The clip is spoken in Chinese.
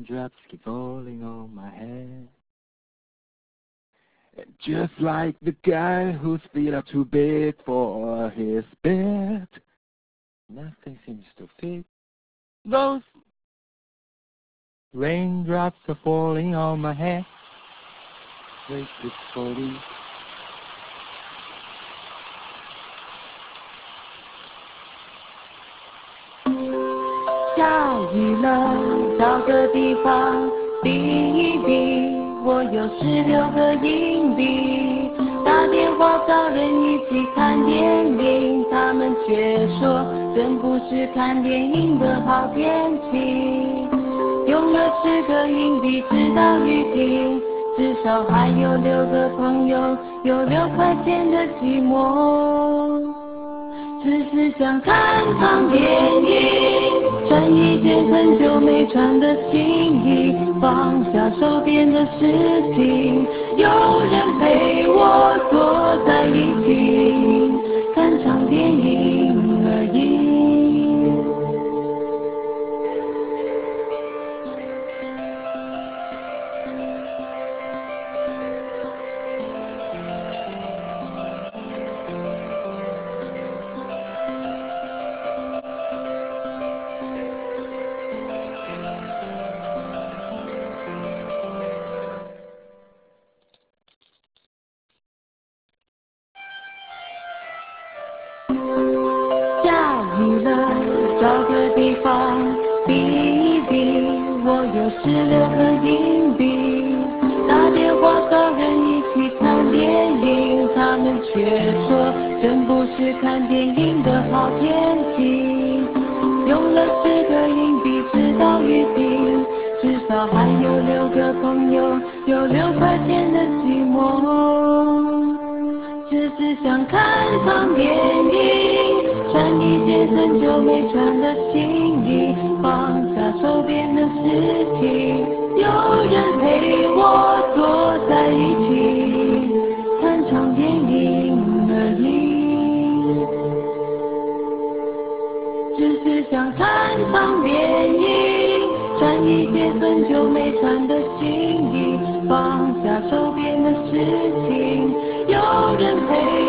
Raindrops keep falling on my head. And just like the guy whose feet are too big for his bed, nothing seems to fit. Those raindrops are falling on my head. Wait, it's falling. 下雨了，找个地方避一避。我有16个硬币，打电话找人一起看电影，他们却说真不是看电影的好天气。用了10个硬币直到雨停，至少还有6个朋友，有6块钱的寂寞。只是想看场电影，穿一件很久没穿的新衣，放下手边的事情，有人陪我坐在一起，看场电影而已。下雨了，找个地方避一避。我有16个硬币，打电话找人一起看电影，他们却说真不是看电影的好天气。用了10个硬币直到雨停，至少还有6个朋友，有6块钱的寂寞。只是想看场电影，穿一件很久没穿的新衣，放下手边的事情，有人陪我坐在一起，看场电影而已。只是想看场电影，穿一件很久没穿的新衣，放下手边的事情，有人陪